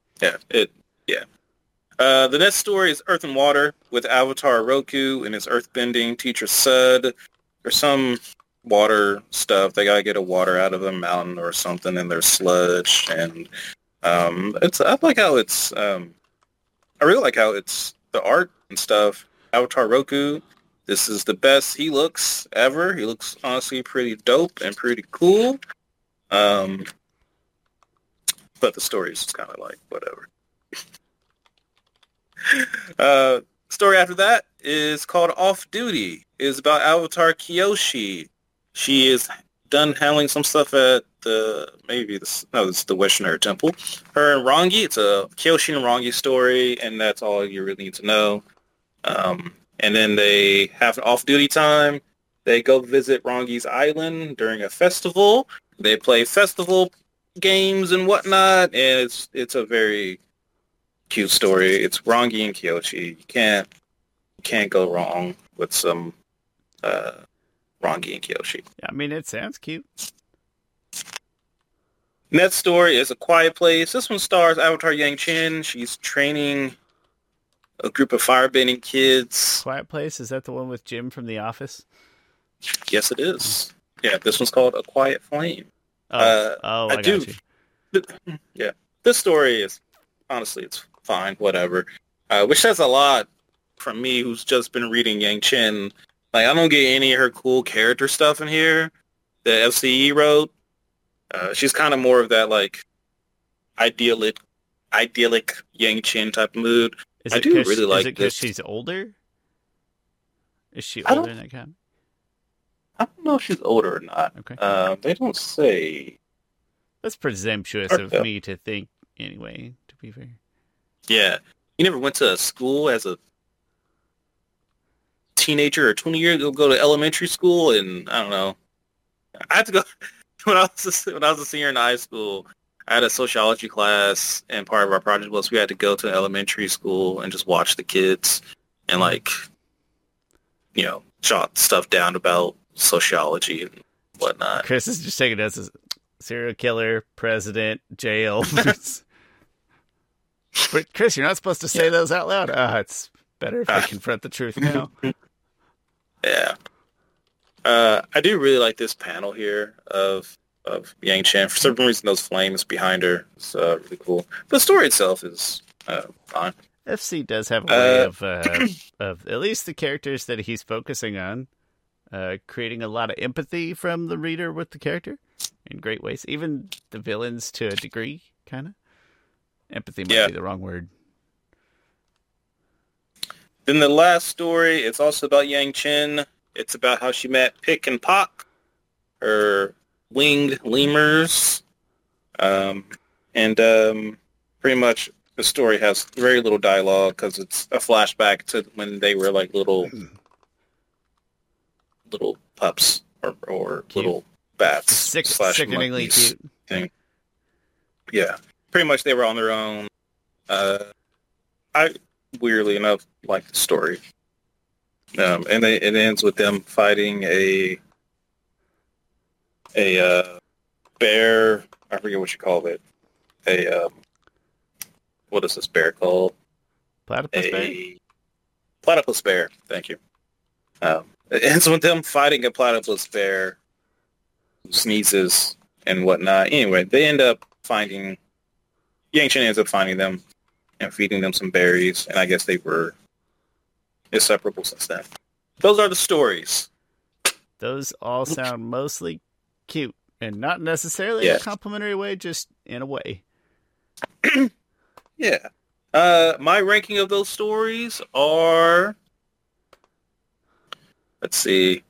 The next story is Earth and Water with Avatar Roku and his earthbending teacher Sud. There's some water stuff. They gotta get a water out of a mountain or something, and there's sludge. And I like how it's. I really like how it's the art and stuff. Avatar Roku. This is the best he looks ever. He looks honestly pretty dope and pretty cool. But the story is just kind of like whatever. Story after that is called Off Duty. It's about Avatar Kyoshi. She is done handling some stuff at it's the Western Temple. Her and Rangi, it's a Kyoshi and Rangi story, and that's all you really need to know. And then they have an off-duty time. They go visit Rangi's island during a festival. They play festival games and whatnot, and it's a very cute story. It's Rangi and Kyoshi. You can't go wrong with some Rangi and Kyoshi. I mean, it sounds cute. Next story is A Quiet Place. This one stars Avatar Yang Chen. She's training a group of firebending kids. Quiet Place, is that the one with Jim from The Office? Yes, it is. Yeah, this one's called A Quiet Flame. I got you. Yeah, this story is, honestly, it's fine, whatever. Which says a lot from me, who's just been reading Yang Chen. Like, I don't get any of her cool character stuff in here that FCE wrote. She's kind of more of that, like, idyllic Yang Chen type of mood. I do really like this. Is it because she's older? Is she older than that kind? I don't know if she's older or not. Okay. They don't say. That's presumptuous Hard of to me to think anyway, to be fair. Yeah. You never went to a school as a teenager or 20 years ago, go to elementary school, and I don't know. I had to go when I was a senior in high school. I had a sociology class, and part of our project was we had to go to elementary school and just watch the kids and like, jot stuff down about sociology and whatnot. Chris is just taking us as serial killer, president, jail. But Chris, you're not supposed to say those out loud. It's better if I confront the truth now. Yeah. I do really like this panel here of Yang Chen. For some reason, those flames behind her is really cool. The story itself is fine. FC does have a way of at least the characters that he's focusing on, creating a lot of empathy from the reader with the character in great ways. Even the villains to a degree, kind of. Empathy might be the wrong word. Then the last story, it's also about Yang Chen. It's about how she met Pick and Pock, her winged lemurs. Pretty much the story has very little dialogue because it's a flashback to when they were like little pups or little bats. Sickeningly cute. Thing. Yeah. Pretty much they were on their own. I weirdly enough like the story. And it ends with them fighting a bear. I forget what you call it. What is this bear called? Platypus bear? Platypus bear. Thank you. It ends with them fighting a platypus bear who sneezes and whatnot. Anyway, they end up finding... Yang Chen ends up finding them and feeding them some berries, and I guess they were inseparable since then. Those are the stories. Those all sound mostly cute, and not necessarily in a complimentary way, just in a way. Yeah. My ranking of those stories are... Let's see.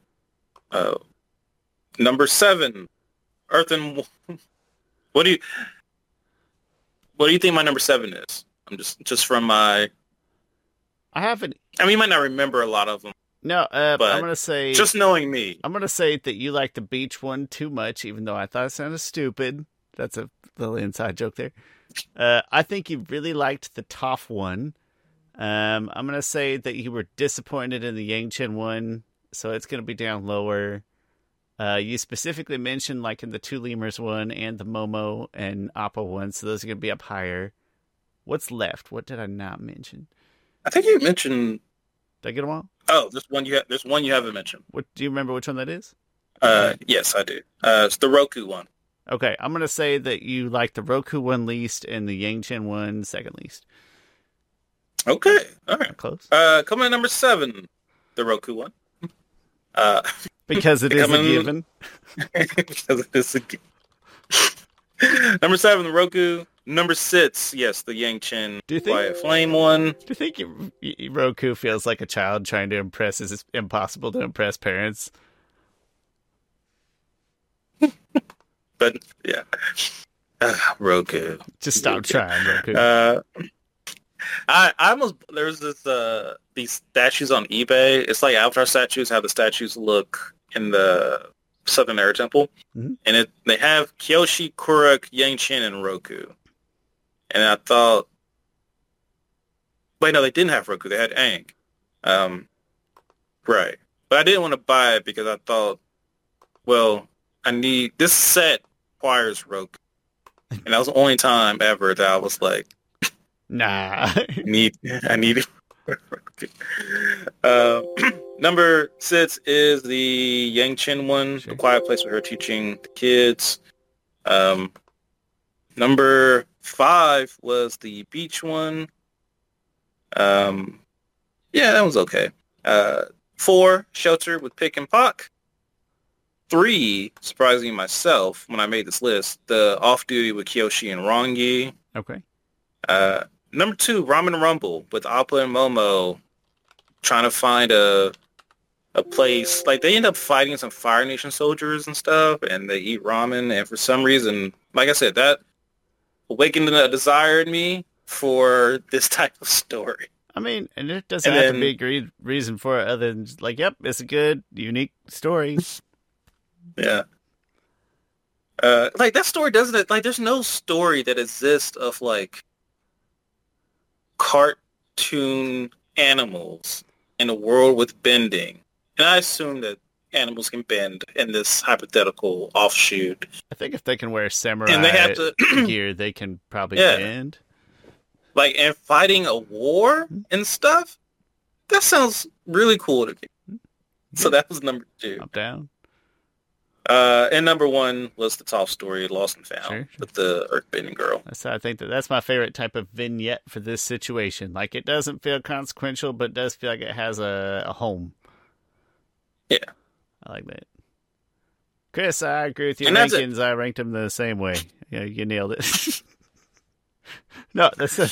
Number 7, Earth and... What do you think my number 7 is? I'm just from my... I haven't... I mean, you might not remember a lot of them. No, but I'm going to say... Just knowing me. I'm going to say that you like the beach one too much, even though I thought it sounded stupid. That's a little inside joke there. I think you really liked the Toph one. I'm going to say that you were disappointed in the Yang Chen one, so it's going to be down lower. You specifically mentioned like in the Two Lemurs one and the Momo and Appa one, so those are going to be up higher. What's left? What did I not mention? I think you mentioned... Did I get them all? Oh, there's one you haven't mentioned. What do you remember which one that is? Yes, I do. It's the Roku one. Okay, I'm going to say that you like the Roku one least and the Yang Chen one second least. Okay, all right. Close. Coming in number 7, the Roku one. Because it is a given. Because it is a given. Number 7, the Roku. Number 6, yes, the Yang Chen Quiet Flame one. Do you think Roku feels like a child trying to impress? Is it impossible to impress parents? But yeah, Roku. Just stop trying, Roku. I almost there's this these statues on eBay. It's like Avatar statues. How the statues look in the Southern Air Temple, and they have Kyoshi, Kuruk, Yang Chen, and Roku. And I thought, wait, no, they didn't have Roku. They had Aang. Right. But I didn't want to buy it because I thought, well, this set requires Roku. And that was the only time ever that I was like, nah. I need it. Number 6 is the Yang Chen one, The Quiet Place with her teaching the kids. Number 5 was the beach one. Yeah, that was okay. 4, Shelter with Pick and Pock. 3, surprising myself when I made this list, the Off Duty with Kyoshi and Rongi. Okay. Number 2, Ramen Rumble with Appa and Momo trying to find a a place like they end up fighting some Fire Nation soldiers and stuff, and they eat ramen. And for some reason, like I said, that awakened a desire in me for this type of story. I mean, and it doesn't And have to then, be a great reason for it other than just like, yep, it's a good, unique story. yeah. Like that story doesn't like there's no story that exists of like cartoon animals in a world with bending. And I assume that animals can bend in this hypothetical offshoot. I think if they can wear samurai And they have to gear, they can probably Yeah. bend. like and fighting a war and stuff. That sounds really cool to me. So that was number 2. Up, down. And number 1 was the top story, Lost and Found, Sure. with the earthbending girl. I think that's my favorite type of vignette for this situation. Like, it doesn't feel consequential, but it does feel like it has a home. Yeah. I like that. Chris, I agree with your And that's rankings. I ranked them the same way. Yeah, you nailed it. No,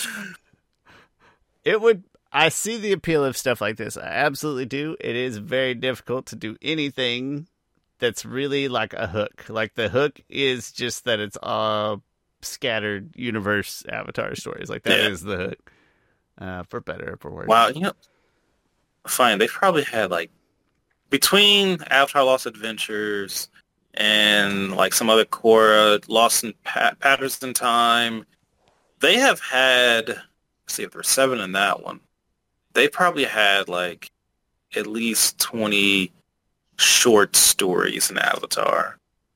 it would. I see the appeal of stuff like this. I absolutely do. It is very difficult to do anything that's really like a hook. Like, the hook is just that it's all scattered universe Avatar stories. Like, that is the hook. For better or for worse. Wow, fine. They've probably had like between Avatar Lost Adventures and like some other Korra, Lost in Patterns in Time, they have had, let's see if there's 7 in that one. They probably had like at least 20 short stories in Avatar.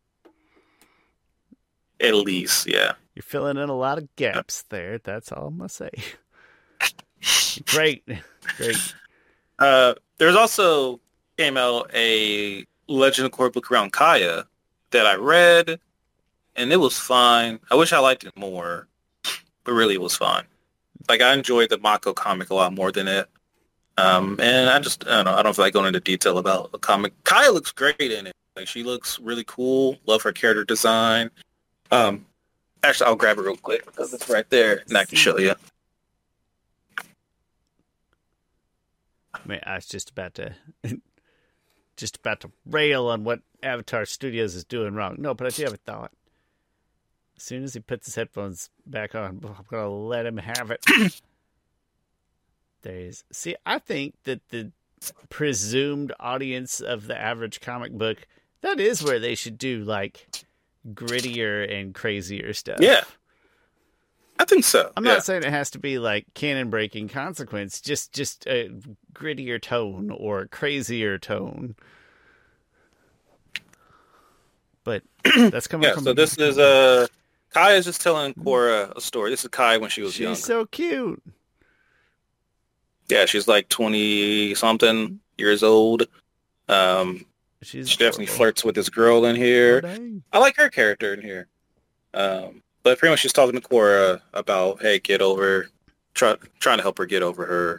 At least, yeah. You're filling in a lot of gaps there. That's all I'm going to say. Great. There's also came out a Legend of Korra book around Kaya that I read, and it was fine. I wish I liked it more, but really it was fine. Like, I enjoyed the Mako comic a lot more than it. And I don't know, I don't feel like going into detail about the comic. Kaya looks great in it. Like, she looks really cool. Love her character design. Actually, I'll grab it real quick because it's right there, and I can show you. I mean, I was just about to rail on what Avatar Studios is doing wrong. No, but I do have a thought. As soon as he puts his headphones back on, I'm going to let him have it. See, I think that the presumed audience of the average comic book, that is where they should do, like, grittier and crazier stuff. Yeah. I think so. I'm not saying it has to be like canon-breaking consequence, just a grittier tone or crazier tone. But that's coming from... So this is Kai is just telling Korra a story. This is Kai when she was young. She's so cute. Yeah, she's like 20-something years old. She definitely flirts with this girl in here. I like her character in here. But pretty much she's talking to Korra about, hey, trying to help her get over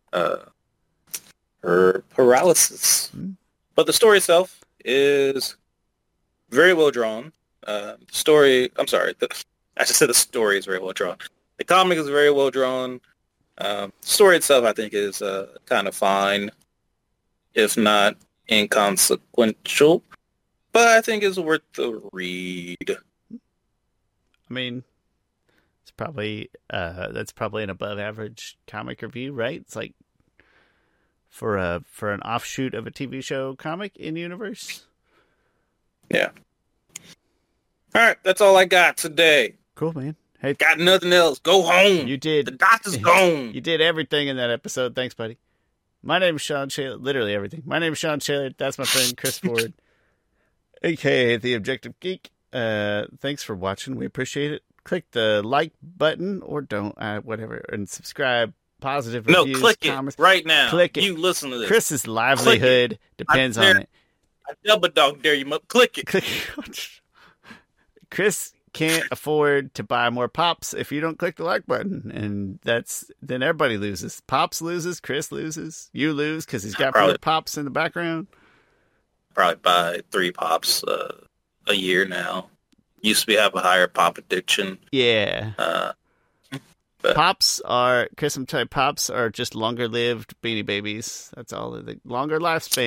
her paralysis. Mm-hmm. But the story itself is very well drawn. I just said the story is very well drawn. The comic is very well drawn. The story itself, I think, is kind of fine, if not inconsequential. But I think it's worth the read. I mean, it's probably that's probably an above average comic review, right? It's like for an offshoot of a TV show comic in universe. Yeah. All right, that's all I got today. Cool, man. Hey, got nothing else. Go home. You did. The doctor's gone. You did everything in that episode. Thanks, buddy. My name is Sean Shaler. Literally everything. My name is Sean Shaler. That's my friend Chris Ford, aka The Objective Geek. Thanks for watching. We appreciate it. Click the like button or don't, whatever, and subscribe. Positive reviews, click comments. It right now. Click it. You listen to this. Chris's livelihood depends on it. I double dog dare you. Click it. Click it. Chris can't afford to buy more pops if you don't click the like button, and then everybody loses. Pops loses, Chris loses, you lose because he's got 4 pops in the background. Probably buy 3 pops a year now. Used to have a higher pop addiction. Yeah. Pops are Christmas toy pops are just longer lived Beanie Babies. That's all. The longer lifespan.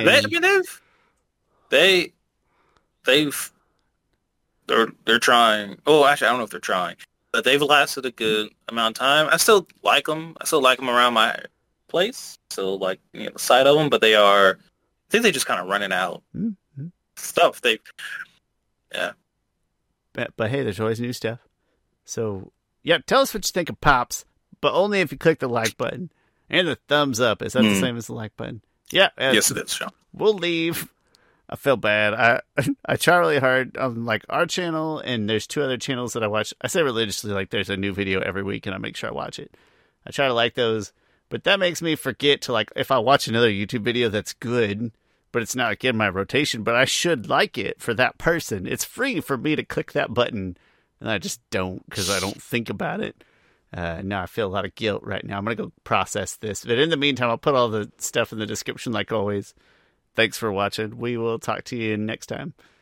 They're trying. Oh, actually, I don't know if they're trying, but they've lasted a good amount of time. I still like them. I still like them around my place. Still like the sight of them, but I think they just kind of running out stuff. Yeah. But hey, there's always new stuff. So yeah, tell us what you think of Pops, but only if you click the like button and the thumbs up. Is that the same as the like button? Yeah. Yes, it is, Sean. We'll leave. I feel bad. I try really hard on like our channel, and there's 2 other channels that I watch. I say religiously, like there's a new video every week, and I make sure I watch it. I try to like those, but that makes me forget to like if I watch another YouTube video that's good, but it's not in my rotation, but I should like it for that person. It's free for me to click that button, and I just don't because I don't think about it. Now I feel a lot of guilt right now. I'm going to go process this. But in the meantime, I'll put all the stuff in the description like always. Thanks for watching. We will talk to you next time.